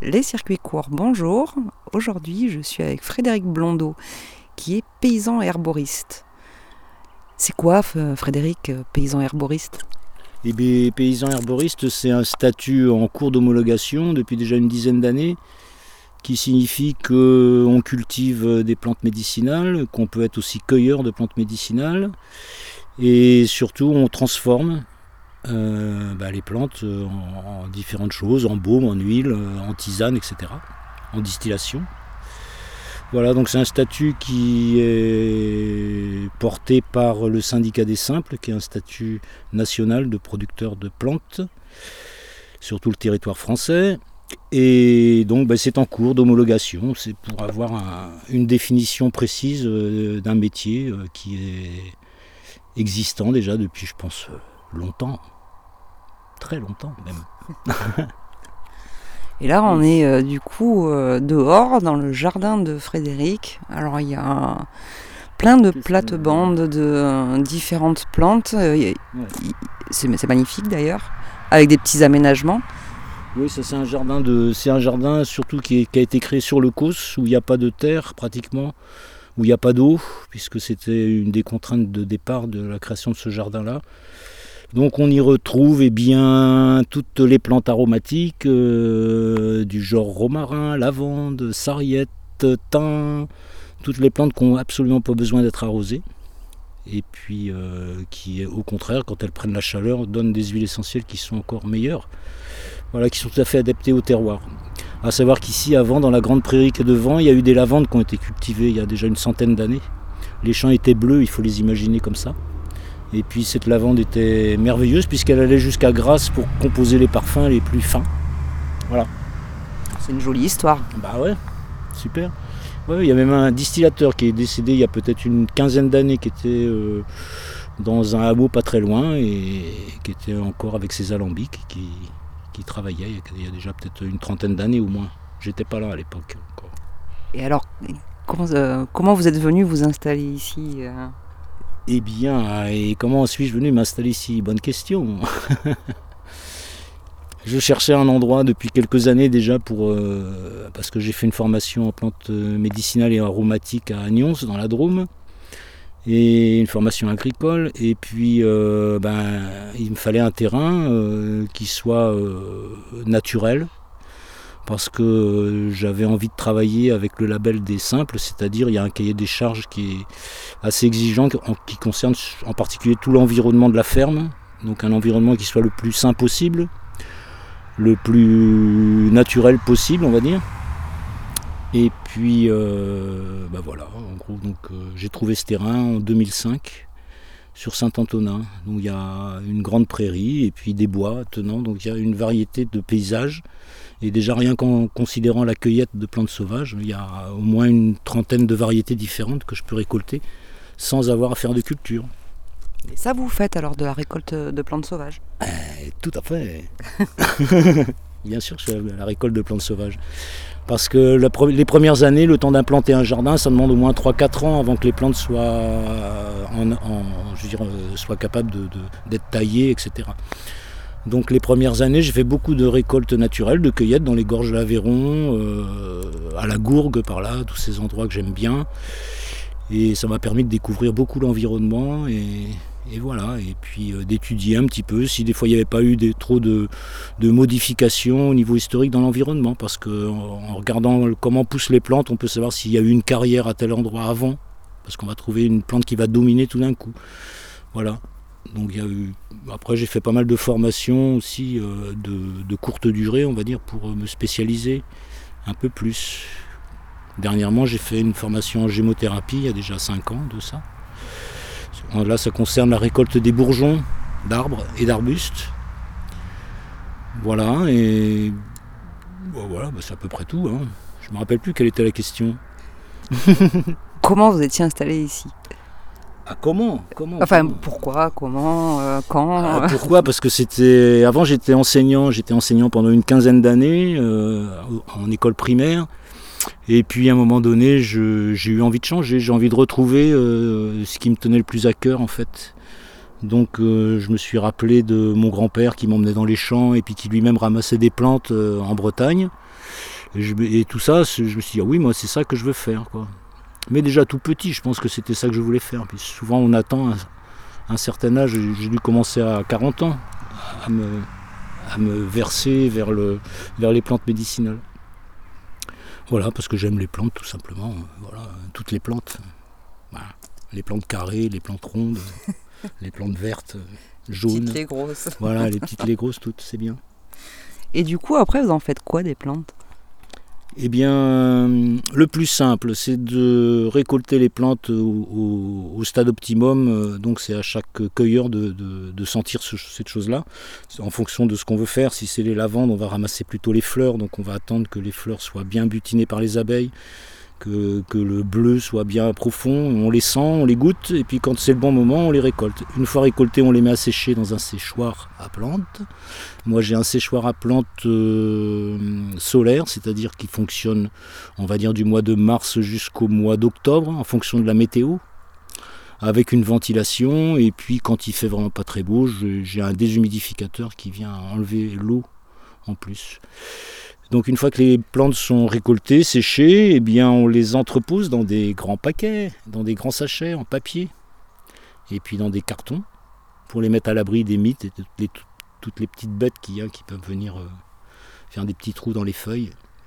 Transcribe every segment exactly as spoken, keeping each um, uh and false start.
Les circuits courts, bonjour. Aujourd'hui, je suis avec Frédéric Blondeau, qui est paysan herboriste. C'est quoi, Frédéric, paysan herboriste ? Eh bien, paysan herboriste, c'est un statut en cours d'homologation depuis déjà une dizaine d'années, qui signifie qu'on cultive des plantes médicinales, qu'on peut être aussi cueilleur de plantes médicinales, et surtout on transforme euh, bah, les plantes en, en différentes choses, en baume, en huile, en tisane, et cetera, en distillation. Voilà, donc c'est un statut qui est porté par le syndicat des simples, qui est un statut national de producteurs de plantes sur tout le territoire français. Et donc ben, c'est en cours d'homologation, c'est pour avoir un, une définition précise euh, d'un métier euh, qui est existant déjà depuis, je pense, longtemps, très longtemps même. Et là, on est euh, du coup euh, dehors, dans le jardin de Frédéric. Alors, il y a plein de plates-bandes de euh, différentes plantes. Euh, ouais. c'est, c'est magnifique d'ailleurs, avec des petits aménagements. Oui, ça c'est un jardin de, c'est un jardin surtout qui, est, qui a été créé sur le Causse, où il n'y a pas de terre pratiquement, où il n'y a pas d'eau, puisque c'était une des contraintes de départ de la création de ce jardin-là. Donc on y retrouve eh bien, toutes les plantes aromatiques euh, du genre romarin, lavande, sarriette, thym, toutes les plantes qui n'ont absolument pas besoin d'être arrosées. Et puis euh, qui, au contraire, quand elles prennent la chaleur, donnent des huiles essentielles qui sont encore meilleures. Voilà, qui sont tout à fait adaptées au terroir. À savoir qu'ici, avant, dans la grande prairie qui est devant, il y a eu des lavandes qui ont été cultivées il y a déjà une centaine d'années. Les champs étaient bleus, il faut les imaginer comme ça. Et puis cette lavande était merveilleuse puisqu'elle allait jusqu'à Grasse pour composer les parfums les plus fins. Voilà. C'est une jolie histoire. Bah ouais, super. Ouais, il y a même un distillateur qui est décédé il y a peut-être une quinzaine d'années, qui était euh, dans un hameau pas très loin et qui était encore avec ses alambics, qui, qui travaillait il y a déjà peut-être une trentaine d'années au moins. J'étais pas là à l'époque encore. Et alors, comment, euh, comment vous êtes venu vous installer ici euh... Eh bien, et comment suis-je venu m'installer ici ? Bonne question. Je cherchais un endroit depuis quelques années déjà pour euh, parce que j'ai fait une formation en plantes médicinales et aromatiques à Agnons dans la Drôme et une formation agricole. Et puis, euh, ben, il me fallait un terrain euh, qui soit euh, naturel. Parce que j'avais envie de travailler avec le label des simples, c'est-à-dire il y a un cahier des charges qui est assez exigeant, qui concerne en particulier tout l'environnement de la ferme, donc un environnement qui soit le plus sain possible, le plus naturel possible, on va dire. Et puis, euh, ben voilà, en gros, donc euh, j'ai trouvé ce terrain en deux mille cinq sur Saint-Antonin. Donc il y a une grande prairie et puis des bois attenants, donc il y a une variété de paysages. Et déjà rien qu'en considérant la cueillette de plantes sauvages, il y a au moins une trentaine de variétés différentes que je peux récolter sans avoir à faire de culture. Et ça vous faites alors de la récolte de plantes sauvages ? euh, Tout à fait. Bien sûr que je fais la récolte de plantes sauvages. Parce que la, les premières années, le temps d'implanter un jardin, ça demande au moins trois à quatre ans avant que les plantes soient, en, en, je veux dire, soient capables de, de, d'être taillées, et cetera. Donc les premières années, j'ai fait beaucoup de récoltes naturelles, de cueillettes dans les gorges de l'Aveyron, euh, à la Gourgue par là, tous ces endroits que j'aime bien. Et ça m'a permis de découvrir beaucoup l'environnement et, et voilà. Et puis euh, d'étudier un petit peu si des fois il n'y avait pas eu des, trop de, de modifications au niveau historique dans l'environnement. Parce qu'en en regardant comment poussent les plantes, on peut savoir s'il y a eu une carrière à tel endroit avant. Parce qu'on va trouver une plante qui va dominer tout d'un coup. Voilà. Donc il y a eu... Après j'ai fait pas mal de formations aussi euh, de, de courte durée, on va dire, pour me spécialiser un peu plus. Dernièrement j'ai fait une formation en gémothérapie il y a déjà cinq ans de ça. Là ça concerne la récolte des bourgeons d'arbres et d'arbustes. Voilà, et bon, voilà, bah, c'est à peu près tout. Hein. Je ne me rappelle plus quelle était la question. Comment vous étiez installé ici ? Ah, comment, comment Enfin, comment pourquoi, comment, euh, quand ah, Pourquoi ? Parce que c'était... Avant, j'étais enseignant. J'étais enseignant pendant une quinzaine d'années euh, en école primaire. Et puis, à un moment donné, je, j'ai eu envie de changer. J'ai envie de retrouver euh, ce qui me tenait le plus à cœur, en fait. Donc, euh, je me suis rappelé de mon grand-père qui m'emmenait dans les champs et puis qui lui-même ramassait des plantes euh, en Bretagne. Et, je, et tout ça, je me suis dit, ah oui, moi c'est ça que je veux faire, quoi. Mais déjà tout petit, je pense que c'était ça que je voulais faire. Puis souvent on attend un, un certain âge, j'ai dû commencer à quarante ans à me, à me verser vers, le, vers les plantes médicinales. Voilà, parce que j'aime les plantes tout simplement, voilà, toutes les plantes. Voilà. Les plantes carrées, les plantes rondes, les plantes vertes, jaunes. Les petites, les grosses. Voilà, les petites, les grosses, toutes, c'est bien. Et du coup, après, vous en faites quoi des plantes ? Eh bien, le plus simple, c'est de récolter les plantes au, au, au stade optimum. Donc c'est à chaque cueilleur de, de, de sentir ce, cette chose-là, en fonction de ce qu'on veut faire. Si c'est les lavandes, on va ramasser plutôt les fleurs, donc on va attendre que les fleurs soient bien butinées par les abeilles, que, que le bleu soit bien profond. On les sent, on les goûte, et puis quand c'est le bon moment, on les récolte. Une fois récoltés, on les met à sécher dans un séchoir à plantes. Moi j'ai un séchoir à plantes euh, solaire, c'est-à-dire qui fonctionne, on va dire, du mois de mars jusqu'au mois d'octobre, en fonction de la météo, avec une ventilation, et puis quand il fait vraiment pas très beau, j'ai un déshumidificateur qui vient enlever l'eau en plus. Donc une fois que les plantes sont récoltées, séchées, eh bien on les entrepose dans des grands paquets, dans des grands sachets en papier, et puis dans des cartons, pour les mettre à l'abri des mites et de les, toutes les petites bêtes qu'il y a qui peuvent venir euh, faire des petits trous dans les feuilles.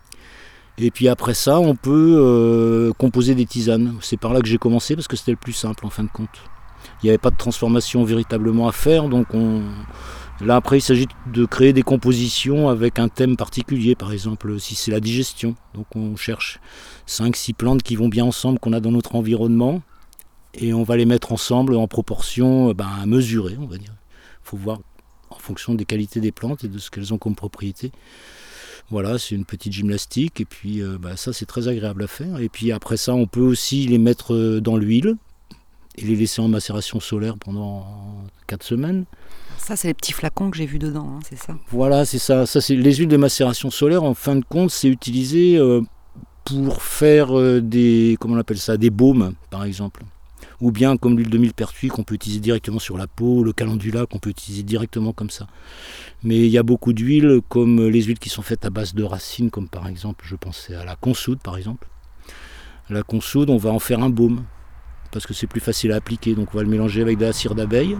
Et puis après ça, on peut euh, composer des tisanes. C'est par là que j'ai commencé, parce que c'était le plus simple en fin de compte. Il n'y avait pas de transformation véritablement à faire, donc on... Là après il s'agit de créer des compositions avec un thème particulier, par exemple si c'est la digestion. Donc on cherche cinq six plantes qui vont bien ensemble, qu'on a dans notre environnement, et on va les mettre ensemble en proportion ben, mesurée, on va dire. Il faut voir en fonction des qualités des plantes et de ce qu'elles ont comme propriété. Voilà, c'est une petite gymnastique, et puis euh, ben, ça c'est très agréable à faire. Et puis après ça on peut aussi les mettre dans l'huile et les laisser en macération solaire pendant quatre semaines. Ça, c'est les petits flacons que j'ai vus dedans, hein, c'est ça ? Voilà, c'est ça. ça c'est, les huiles de macération solaire, en fin de compte, c'est utilisé euh, pour faire euh, des, comment on appelle ça, des baumes, par exemple. Ou bien comme l'huile de millepertuis qu'on peut utiliser directement sur la peau, le calendula qu'on peut utiliser directement comme ça. Mais il y a beaucoup d'huiles, comme les huiles qui sont faites à base de racines, comme par exemple, je pensais à la consoude, par exemple. La consoude, on va en faire un baume, parce que c'est plus facile à appliquer. Donc on va le mélanger avec de la cire d'abeille.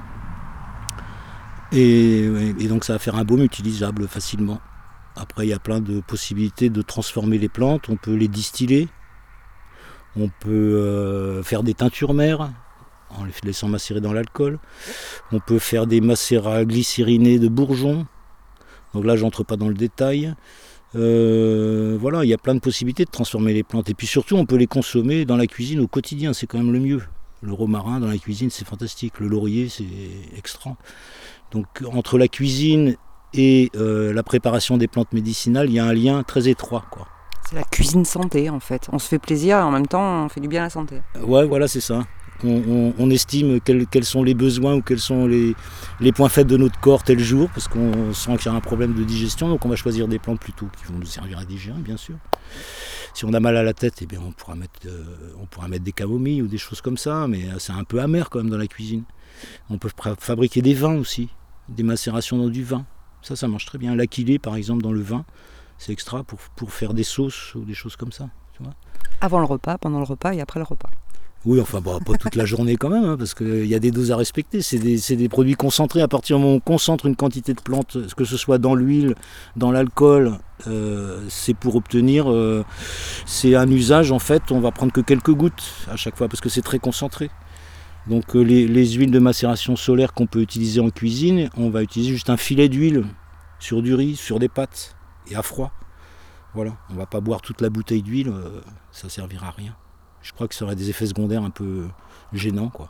Et, et donc ça va faire un baume utilisable facilement. Après il y a plein de possibilités de transformer les plantes. On peut les distiller, on peut euh, faire des teintures mères en les laissant macérer dans l'alcool. On peut faire des macérats glycérinés de bourgeons. Donc là j'entre pas dans le détail. Euh, voilà, il y a plein de possibilités de transformer les plantes. Et puis surtout on peut les consommer dans la cuisine au quotidien, c'est quand même le mieux. Le romarin dans la cuisine c'est fantastique, le laurier c'est extra. Donc entre la cuisine et euh, la préparation des plantes médicinales, il y a un lien très étroit, quoi. C'est la cuisine santé en fait. On se fait plaisir et en même temps on fait du bien à la santé. Ouais, voilà, c'est ça. On, on, on estime quels, quels sont les besoins ou quels sont les, les points faibles de notre corps tel jour, parce qu'on sent qu'il y a un problème de digestion, donc on va choisir des plantes plutôt qui vont nous servir à digérer, bien sûr. Si on a mal à la tête, eh bien on pourra mettre, euh, on pourra mettre des camomilles ou des choses comme ça, mais c'est un peu amer quand même dans la cuisine. On peut fabriquer des vins aussi, des macérations dans du vin. Ça, ça marche très bien. L'aquilée, par exemple, dans le vin, c'est extra pour, pour faire des sauces ou des choses comme ça. Tu vois. Avant le repas, pendant le repas et après le repas. Oui, enfin, bon, pas toute la journée quand même, hein, parce qu'il y a des doses à respecter. C'est des, c'est des produits concentrés. À partir du moment où on concentre une quantité de plantes, que ce soit dans l'huile, dans l'alcool, euh, c'est pour obtenir... Euh, c'est un usage, en fait, on va prendre que quelques gouttes à chaque fois, parce que c'est très concentré. Donc euh, les, les huiles de macération solaire qu'on peut utiliser en cuisine, on va utiliser juste un filet d'huile sur du riz, sur des pâtes, et à froid. Voilà, on ne va pas boire toute la bouteille d'huile, euh, ça ne servira à rien. Je crois que ça aurait des effets secondaires un peu gênants, quoi.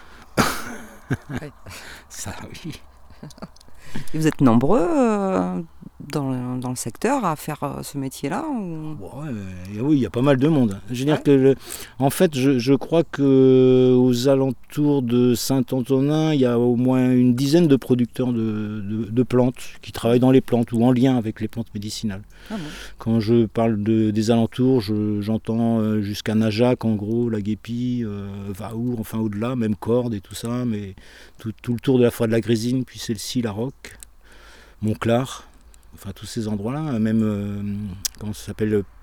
Ouais. Ça, oui. Et vous êtes nombreux euh, dans, le, dans le secteur à faire euh, ce métier-là ou... Ouais, euh, oui, il y a pas mal de monde. Je veux dire ouais. que, le, en fait, je, je crois qu'aux alentours de Saint-Antonin, il y a au moins une dizaine de producteurs de, de, de plantes qui travaillent dans les plantes ou en lien avec les plantes médicinales. Ah bon. Quand je parle de, des alentours, je, j'entends jusqu'à Najac, en gros, la Guépie, euh, Vaour, enfin au-delà, même Cordes et tout ça, mais tout, tout le tour de la Forêt de la Grésine, puis celle-ci, la Roque, Montclar. enfin tous ces endroits-là, même, euh, comment ça s'appelle, euh,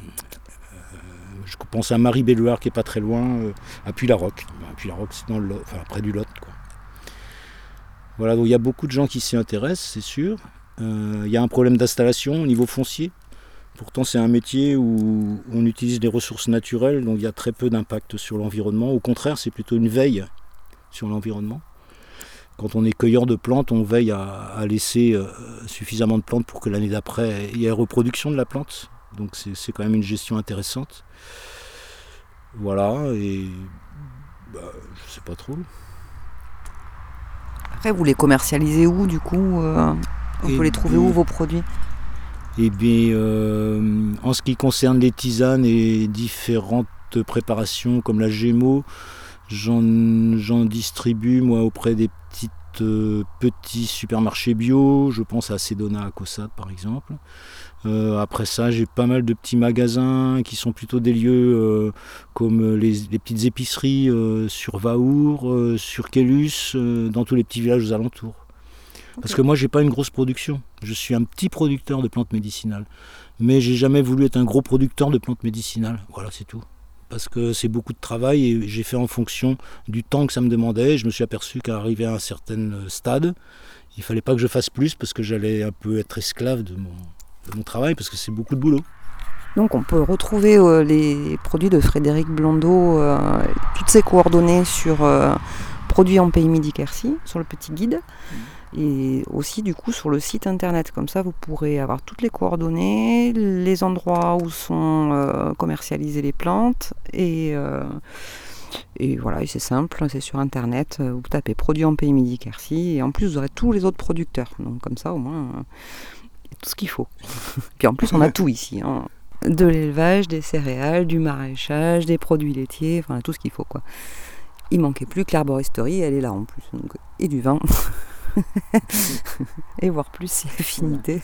je pense à Marie-Belluard qui est pas très loin, euh, à Puy-la-Roque. À Puy-la-Roque, c'est dans le Lot, enfin près du Lot, quoi. Voilà, donc il y a beaucoup de gens qui s'y intéressent, c'est sûr. Euh, il y a un problème d'installation au niveau foncier. Pourtant, c'est un métier où on utilise des ressources naturelles, donc il y a très peu d'impact sur l'environnement. Au contraire, c'est plutôt une veille sur l'environnement. Quand on est cueilleur de plantes, on veille à, à laisser euh, suffisamment de plantes pour que l'année d'après, il y ait reproduction de la plante. Donc c'est, c'est quand même une gestion intéressante. Voilà, et bah, je sais pas trop. Après, vous les commercialisez où, du coup euh, On et peut les trouver bien, où, vos produits? Eh bien, euh, en ce qui concerne les tisanes et différentes préparations comme la Gémeaux, j'en, j'en distribue moi auprès des petites, euh, petits supermarchés bio. Je pense à Sedona, à Caussade par exemple. Euh, après ça, j'ai pas mal de petits magasins qui sont plutôt des lieux euh, comme les, les petites épiceries euh, sur Vaour, euh, sur Quélus, euh, dans tous les petits villages aux alentours. Parce que moi, j'ai pas une grosse production. Je suis un petit producteur de plantes médicinales. Mais j'ai jamais voulu être un gros producteur de plantes médicinales. Voilà, c'est tout. Parce que c'est beaucoup de travail et j'ai fait en fonction du temps que ça me demandait. Je me suis aperçu qu'à arriver à un certain stade, il fallait pas que je fasse plus parce que j'allais un peu être esclave de mon, de mon travail parce que c'est beaucoup de boulot. Donc on peut retrouver euh, les produits de Frédéric Blondeau, euh, toutes ses coordonnées sur euh, Produits en Pays Midi Quercy, sur le petit guide. Mmh. Et aussi du coup sur le site internet, comme ça vous pourrez avoir toutes les coordonnées, les endroits où sont euh, commercialisées les plantes et, euh, et voilà, et c'est simple, c'est sur internet, vous tapez Produits en Pays Midi Quercy et en plus vous aurez tous les autres producteurs, donc comme ça au moins euh, il y a tout ce qu'il faut. Puis en plus on a tout ici, hein. De l'élevage, des céréales, du maraîchage, des produits laitiers, enfin tout ce qu'il faut quoi. Il manquait plus que l'arboristerie, elle est là en plus, donc, et du vin. Et voir plus si affinité.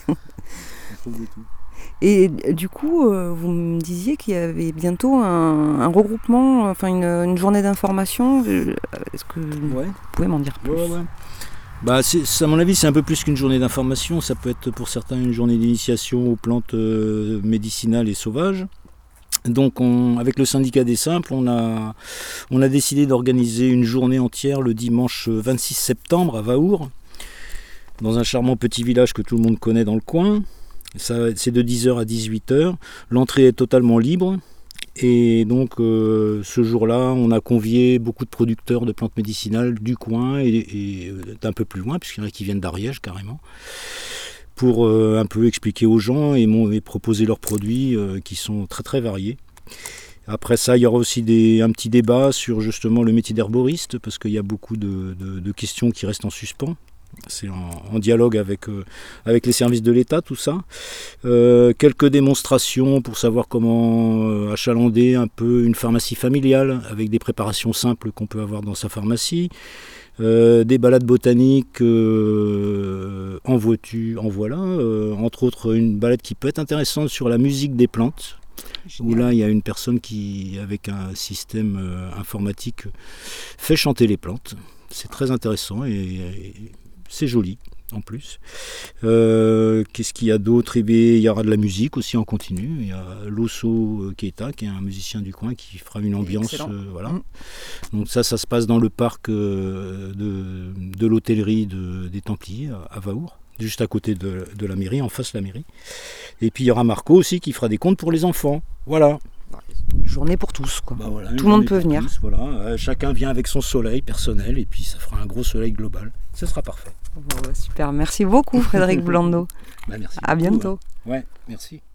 Et du coup, euh, vous me disiez qu'il y avait bientôt un, un regroupement, enfin une, une journée d'information. Est-ce que ouais. vous pouvez m'en dire plus? ouais, ouais. Bah, c'est, à mon avis, c'est un peu plus qu'une journée d'information. Ça peut être pour certains une journée d'initiation aux plantes euh, médicinales et sauvages. Donc on, avec le syndicat des simples, on a, on a décidé d'organiser une journée entière le dimanche vingt-six septembre à Vaour, dans un charmant petit village que tout le monde connaît dans le coin. Ça, c'est de dix heures à dix-huit heures. L'entrée est totalement libre. Et donc euh, ce jour-là, on a convié beaucoup de producteurs de plantes médicinales du coin et, et d'un peu plus loin, puisqu'il y en a qui viennent d'Ariège carrément, pour euh, un peu expliquer aux gens et, mon, et proposer leurs produits euh, qui sont très très variés. Après ça, il y aura aussi des, un petit débat sur justement le métier d'herboriste, parce qu'il y a beaucoup de, de, de questions qui restent en suspens. C'est en, en dialogue avec, euh, avec les services de l'État, tout ça. Euh, quelques démonstrations pour savoir comment euh, achalander un peu une pharmacie familiale, avec des préparations simples qu'on peut avoir dans sa pharmacie. Euh, des balades botaniques euh, en voiture, en voilà, euh, entre autres une balade qui peut être intéressante sur la musique des plantes, génial. Où là il y a une personne qui, avec un système euh, informatique, fait chanter les plantes. C'est très intéressant et, et c'est joli en plus. Euh, qu'est-ce qu'il y a d'autre? Eh bien, il y aura de la musique aussi en continu. Il y a Losso Keita, qui est un musicien du coin, qui fera une ambiance. Euh, voilà. Mmh. Donc ça, ça se passe dans le parc euh, de, de l'hôtellerie de, des Templiers, à Vaour, juste à côté de, de la mairie, en face de la mairie. Et puis il y aura Marco aussi, qui fera des contes pour les enfants. Voilà. Journée pour tous, quoi. Bah voilà, tout le monde peut venir. Tous, voilà. euh, chacun vient avec son soleil personnel et puis ça fera un gros soleil global. Ce sera parfait. Bon, bah, super, merci beaucoup Frédéric Blondeau. Bah, merci à beaucoup, bientôt. Ouais, ouais merci.